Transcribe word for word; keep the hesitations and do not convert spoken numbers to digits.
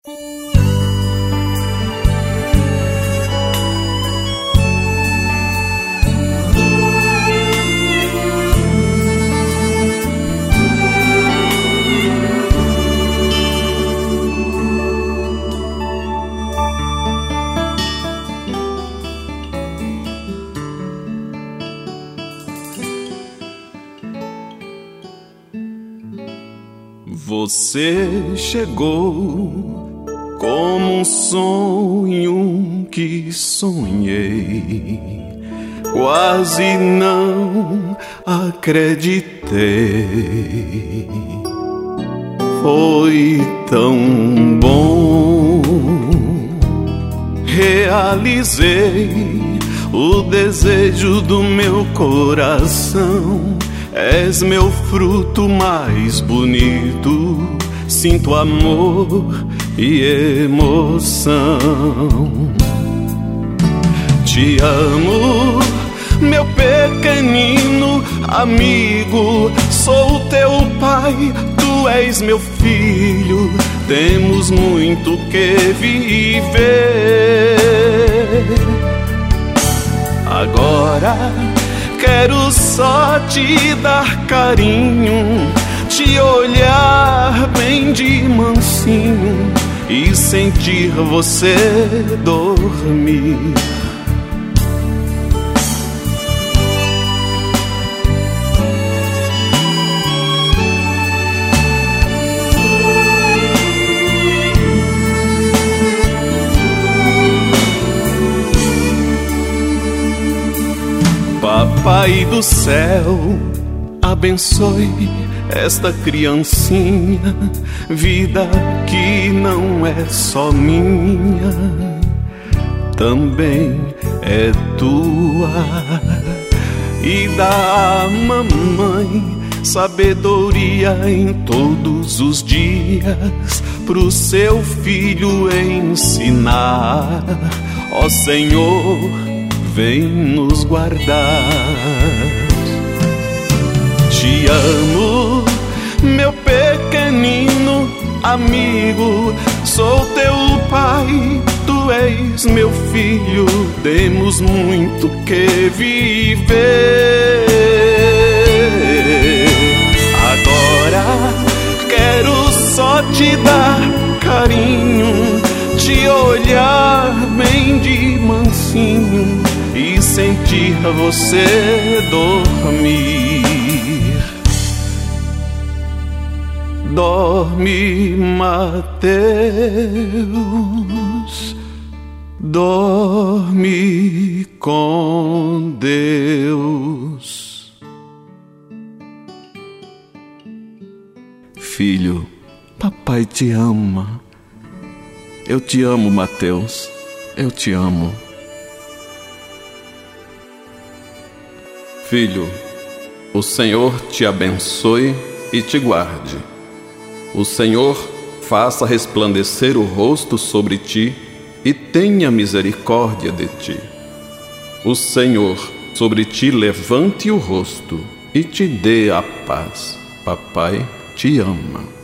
Você chegou como um sonho que sonhei, quase não acreditei. Foi tão bom, realizei o desejo do meu coração. És meu fruto mais bonito, sinto amor e emoção. Te amo, meu pequenino amigo, sou teu pai, tu és meu filho, temos muito que viver. Agora quero só te dar carinho, te olhar bem de mansinho e sentir você dormir. Papai do céu, abençoe esta criancinha, vida que não é só minha, também é tua. E dá à mamãe sabedoria em todos os dias, pro seu filho ensinar. Ó Senhor, vem nos guardar. Te amo, meu pequenino amigo, sou teu pai, tu és meu filho, temos muito que viver. Agora quero só te dar carinho, te olhar bem de mansinho e sentir você dormir. Dorme, Mateus, dorme com Deus. Filho, papai te ama. Eu te amo, Mateus, eu te amo. Filho, o Senhor te abençoe e te guarde. O Senhor faça resplandecer o rosto sobre ti e tenha misericórdia de ti. O Senhor sobre ti levante o rosto e te dê a paz. Papai te ama.